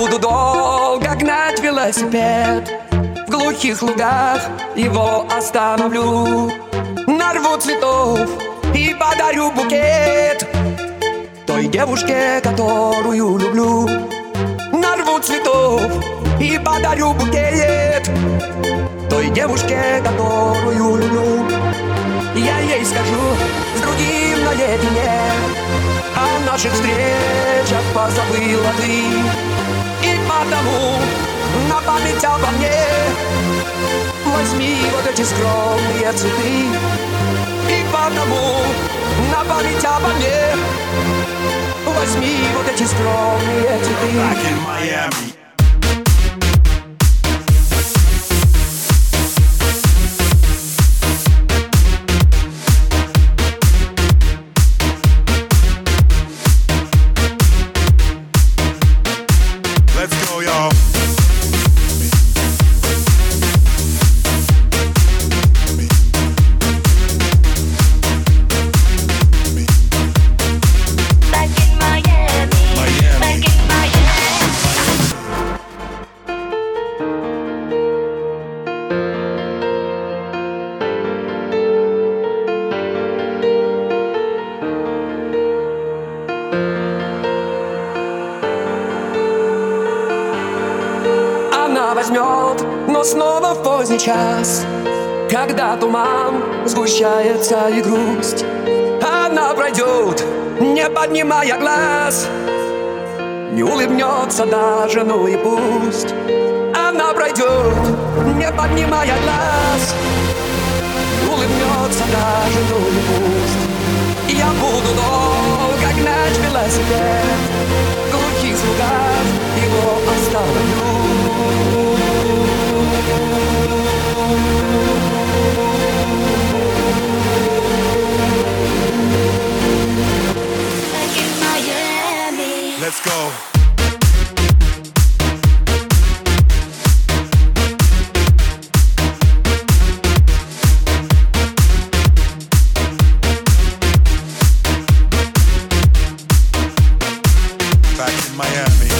буду долго гнать велосипед, в глухих лугах его остановлю. Нарву цветов и подарю букет той девушке, которую люблю. Нарву цветов и подарю букет той девушке, которую люблю. Я ей скажу с другим наедине о наших встречах позабыла ты. И потому на память обо мне возьми вот эти скромные цветы. И потому на память обо мне возьми вот эти скромные цветы. Back in Miami. Let's go, y'all. Back in Miami. Miami. Back in Miami. Она возьмет, но снова в поздний час, когда туман сгущается и грусть. Она пройдет, не поднимая глаз, не улыбнется даже, ну и пусть. Она пройдет, не поднимая глаз, не улыбнется даже, ну и пусть. Я буду долго гнать велосипед, в глухих лугах его остановлю. Back in Miami. Let's go. Back in Miami.